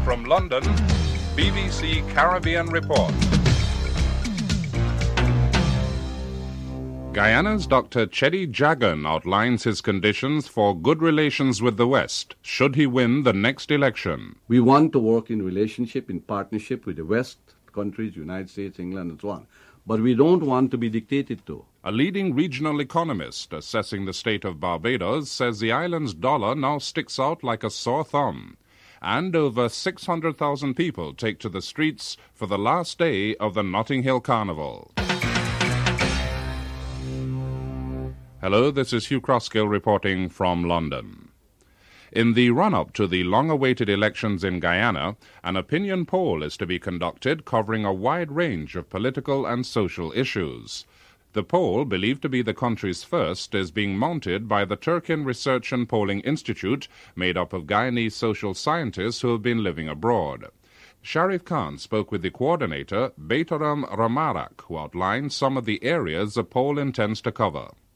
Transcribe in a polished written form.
From London, BBC Caribbean Report. Guyana's Dr. Cheddi Jagan outlines his conditions for good relations with the West, should he win the next election. We want to work in relationship, in partnership with the West countries, United States, England, and so on. But we don't want to be dictated to. A leading regional economist assessing the state of Barbados says the island's dollar now sticks out like a sore thumb. And over 600,000 people take to the streets for the last day of the Notting Hill Carnival. Hello, this is Hugh Crossgill reporting from London. In the run-up to the long-awaited elections in Guyana, an opinion poll is to be conducted covering a wide range of political and social issues. The poll, believed to be the country's first, is being mounted by the Turkin Research and Polling Institute, made up of Guyanese social scientists who have been living abroad. Sharif Khan spoke with the coordinator, Baitaram Ramarak, who outlined some of the areas the poll intends to cover.